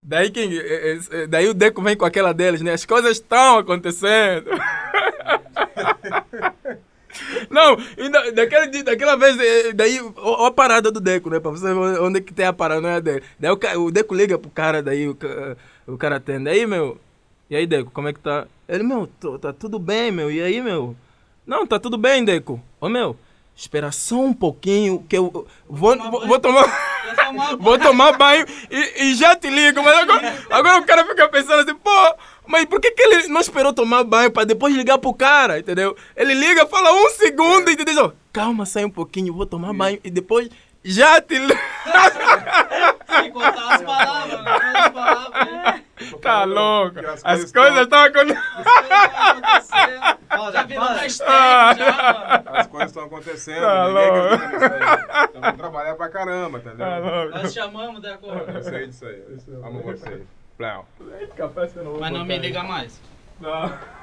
Daí, daí o Deco vem com aquela deles, né? As coisas estão acontecendo. Não, e daquela vez, daí, ó a parada do Deco, né? Pra você ver onde é que tem a parada, não é dele. Daí o Deco liga pro cara, daí o cara atende. Aí, meu, e aí, Deco, como é que tá? Ele, meu, tá tudo bem, meu, e aí, meu? Não, tá tudo bem, Deco. Ô, meu, espera só um pouquinho que eu vou tomar... Vou tomar banho e já te ligo. Mas agora o cara fica pensando assim, pô, mas por que ele não esperou tomar banho pra depois ligar pro cara, entendeu? Ele liga, fala um segundo e te diz, ó, calma, sai um pouquinho, vou tomar banho e depois já te ligo. Sem contar as palavras, né? Tá louco. As coisas estão acontecendo. Já virou hashtag, já, mano. As coisas estão acontecendo. Tá Ninguém louco. acredita nisso aí. Então vamos trabalhar pra caramba, entendeu? Tá louco. Nós chamamos, de acordo. Eu sei disso aí. Amo vocês. Plau. Café, você Mas não me liga mais. Não.